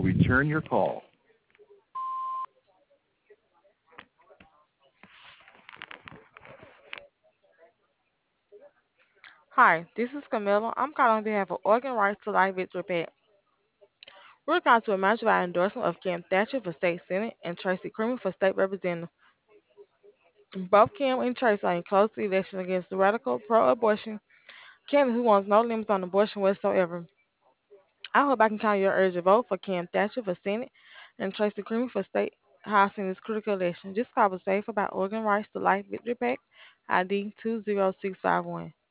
return your call. Hi, this is Camilla. I'm calling on behalf of Organ Rights to Life Victory PAC. We're calling to remind you of our endorsement of Kim Thatcher for State Senate and Tracy Creamer for State Representative. Both Kim and Tracy are in close election against the radical pro-abortion candidate who wants no limits on abortion whatsoever. I hope I can count your urge to vote for Kim Thatcher for Senate and Tracy Creamer for State House in this critical election. This call was paid for by Organ Rights to Life Victory PAC, ID 20651.